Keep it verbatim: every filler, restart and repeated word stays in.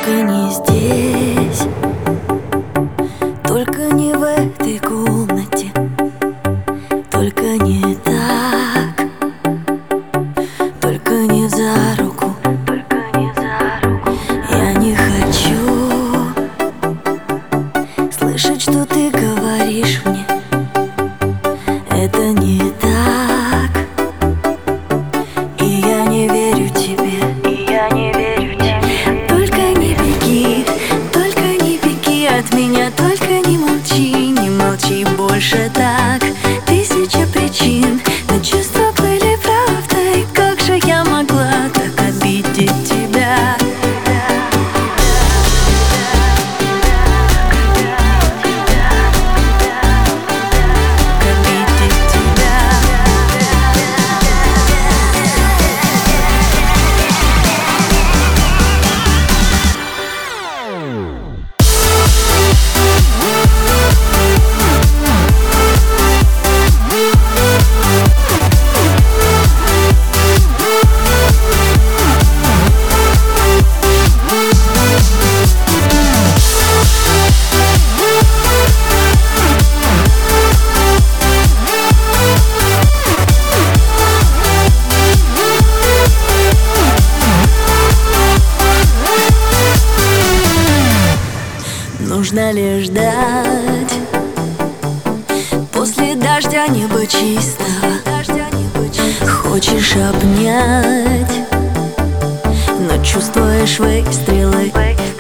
Только не здесь, только не в этой комнате, только не так, только не за руку, только не за руку. Я не хочу слышать, что ты говоришь мне. Это не так, и я не верю тебе, и я не верю тебе. Только не беги, только не беги от меня, только не молчи, не молчи больше так. Тысяча причин, но чувства были правдой. Как же я могла так обидеть тебя? Нужно ли ждать после дождя небо чистого? Хочешь обнять, но чувствуешь выстрелы.